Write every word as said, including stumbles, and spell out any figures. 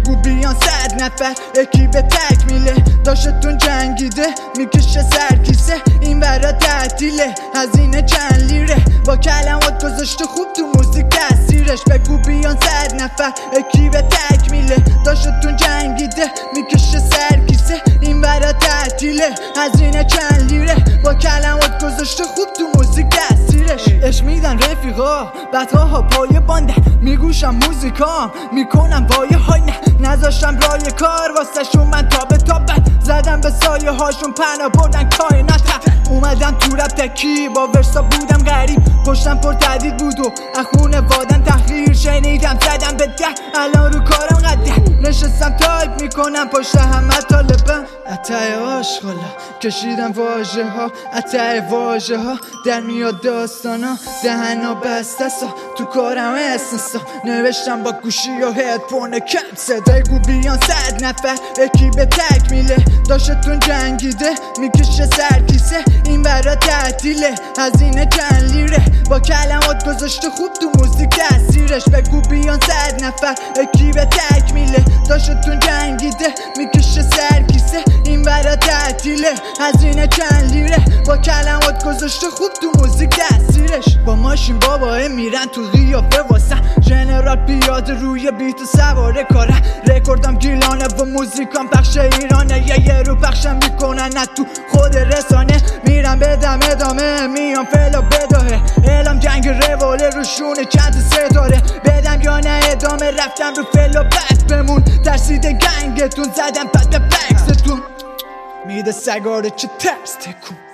بگو بیان صد نفر اکیب تکمیله داشتتون جنگیده میکشه سرکیسه این برا تعطیله هزینه چند لیره با کلمات گذاشته خوب تو موزیک تاثیرش بگو بیان صد نفر اکیب تکمیله داشتتون جنگیده میکشه سرکیسه این برا تعطیله هزینه چند لیره با کلمات گذاشته خوب تو موزیک تاثیرش اش میدن رفیقا بدها ها پای باندن میگوشم موزیکام میکنم وایه های نه نذاشتم رای کار واسه شون من تا به تا بد زدم به سایه هاشون پناه بردن کائنات اومدم تو رب تکی با ورسا بودم غریب پشتم پر تهدید بود و اخونه وادن تحقیر شنیدم زدم به ده الان رو کارم قده نشستم تایپ میکنم پشت همه طالبم اتای عاشقالا کشیدم واژه ها اتای واژه ها در میاد داستانا دهنا بستسا تو کارم اسنسا نوشتم با گوشی و هدفون کم صدای گو بیان صد نفر اکیب تکمیله داشتتون جنگیده میکشه سرکیسه این برا تعطیله هزینه چند لیره با کلمات گذاشته خوب تو موزیک تاثیرش بگو بیان صد نفر اکیب تکمیله داشتتون جنگیده میکشه سرکیسه این برا تعطیله هزینه چند لیره با کلمات گذاشته خوب تو موزیک تاثیرش با ماشین باباه میرن تو قیافه واسه ژنرال پیاده روی بیت و سواره کاره رکوردم گیلانه و موزیکام پخش ایرانه یه یه رو پخشم میکنن نه تو خود رسانه میرم بدم ادامه میام فلا بداهه اعلام جنگ رواله روشونه چند ستاره بدم یا نه ادامه رفتم رو فلا بس بمون ترسیده گنگتون زدم پد به بکستون میده سگاره چه ترس تکون